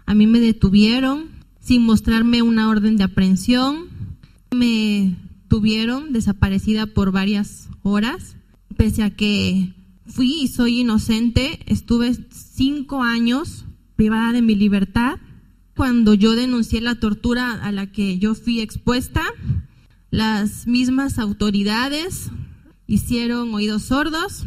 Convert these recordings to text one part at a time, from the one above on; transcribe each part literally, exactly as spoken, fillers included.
A mí me detuvieron sin mostrarme una orden de aprehensión. Me tuvieron desaparecida por varias horas, pese a que fui y soy inocente. Estuve cinco años privada de mi libertad. Cuando yo denuncié la tortura a la que yo fui expuesta, las mismas autoridades hicieron oídos sordos,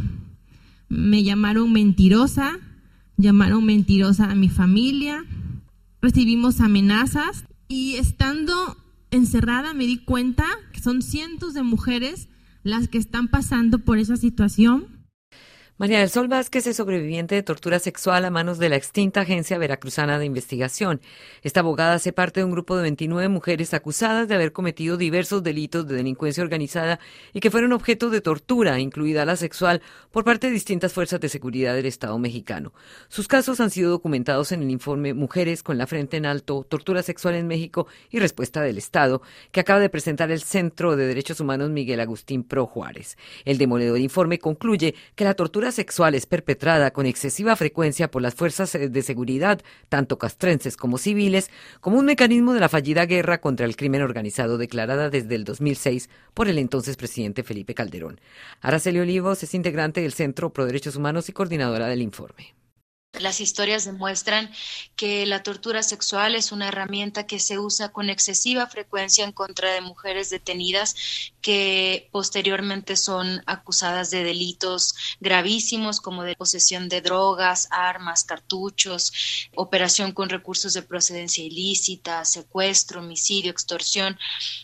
me llamaron mentirosa, llamaron mentirosa a mi familia, recibimos amenazas y estando encerrada me di cuenta que son cientos de mujeres las que están pasando por esa situación. María del Sol Vázquez es sobreviviente de tortura sexual a manos de la extinta Agencia Veracruzana de Investigación. Esta abogada hace parte de un grupo de veintinueve mujeres acusadas de haber cometido diversos delitos de delincuencia organizada y que fueron objeto de tortura, incluida la sexual, por parte de distintas fuerzas de seguridad del Estado mexicano. Sus casos han sido documentados en el informe Mujeres con la frente en alto, tortura sexual en México y respuesta del Estado, que acaba de presentar el Centro de Derechos Humanos Miguel Agustín Pro Juárez. El demoledor informe concluye que la tortura sexual es perpetrada con excesiva frecuencia por las fuerzas de seguridad, tanto castrenses como civiles, como un mecanismo de la fallida guerra contra el crimen organizado declarada desde el dos mil seis por el entonces presidente Felipe Calderón. Araceli Olivos es integrante del Centro Pro Derechos Humanos y coordinadora del informe. Las historias demuestran que la tortura sexual es una herramienta que se usa con excesiva frecuencia en contra de mujeres detenidas que posteriormente son acusadas de delitos gravísimos como de posesión de drogas, armas, cartuchos, operación con recursos de procedencia ilícita, secuestro, homicidio, extorsión.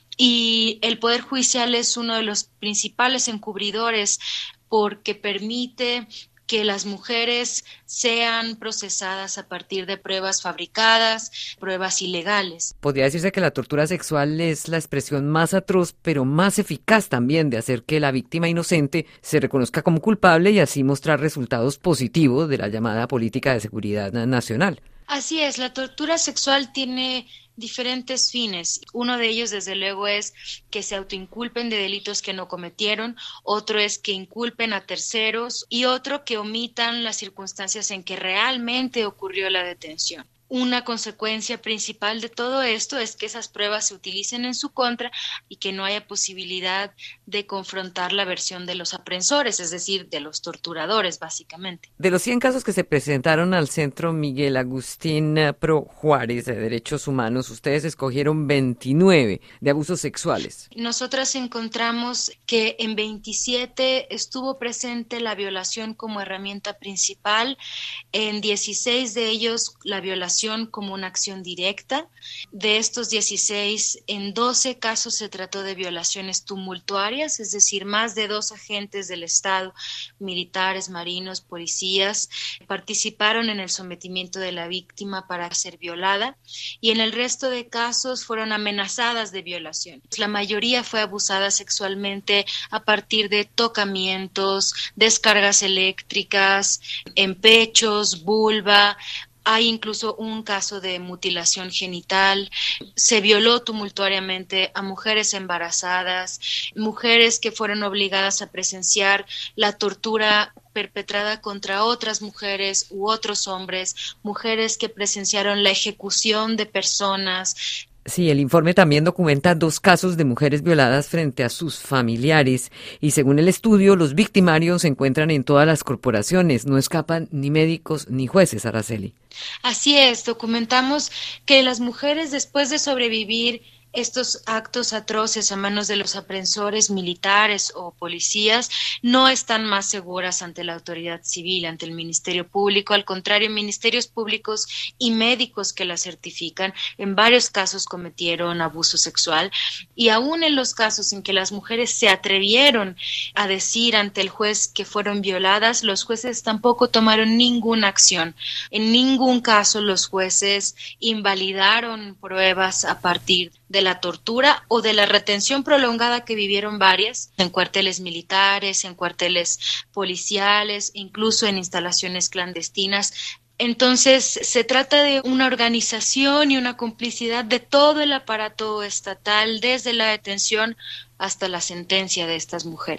Y el Poder Judicial es uno de los principales encubridores porque permite que las mujeres sean procesadas a partir de pruebas fabricadas, pruebas ilegales. Podría decirse que la tortura sexual es la expresión más atroz, pero más eficaz también de hacer que la víctima inocente se reconozca como culpable y así mostrar resultados positivos de la llamada política de seguridad nacional. Así es, la tortura sexual tiene diferentes fines. Uno de ellos, desde luego, es que se autoinculpen de delitos que no cometieron, otro es que inculpen a terceros y otro que omitan las circunstancias en que realmente ocurrió la detención. Una consecuencia principal de todo esto es que esas pruebas se utilicen en su contra y que no haya posibilidad de confrontar la versión de los aprensores, es decir, de los torturadores, básicamente. De los cien casos que se presentaron al Centro Miguel Agustín Pro Juárez de Derechos Humanos, ustedes escogieron veintinueve de abusos sexuales. Nosotras encontramos que en veintisiete estuvo presente la violación como herramienta principal, en dieciséis de ellos la violación como una acción directa. De estos dieciséis, en doce casos se trató de violaciones tumultuarias, es decir, más de dos agentes del Estado, militares, marinos, policías, participaron en el sometimiento de la víctima para ser violada, y en el resto de casos fueron amenazadas de violación. La mayoría fue abusada sexualmente a partir de tocamientos, descargas eléctricas, en pechos, vulva. Hay incluso un caso de mutilación genital. Se violó tumultuariamente a mujeres embarazadas, mujeres que fueron obligadas a presenciar la tortura perpetrada contra otras mujeres u otros hombres, mujeres que presenciaron la ejecución de personas. Sí, el informe también documenta dos casos de mujeres violadas frente a sus familiares y según el estudio, los victimarios se encuentran en todas las corporaciones, no escapan ni médicos ni jueces, Araceli. Así es, documentamos que las mujeres después de sobrevivir estos actos atroces a manos de los aprensores militares o policías no están más seguras ante la autoridad civil, ante el Ministerio Público. Al contrario, ministerios públicos y médicos que la certifican en varios casos cometieron abuso sexual, y aún en los casos en que las mujeres se atrevieron a decir ante el juez que fueron violadas, los jueces tampoco tomaron ninguna acción. En ningún caso los jueces invalidaron pruebas a partir de la tortura o de la retención prolongada que vivieron varias en cuarteles militares, en cuarteles policiales, incluso en instalaciones clandestinas. Entonces, se trata de una organización y una complicidad de todo el aparato estatal, desde la detención hasta la sentencia de estas mujeres.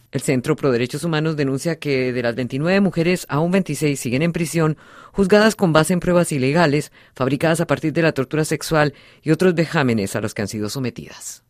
El Centro Pro Derechos Humanos denuncia que de las veintinueve mujeres, aún veintiséis siguen en prisión, juzgadas con base en pruebas ilegales, fabricadas a partir de la tortura sexual y otros vejámenes a los que han sido sometidas.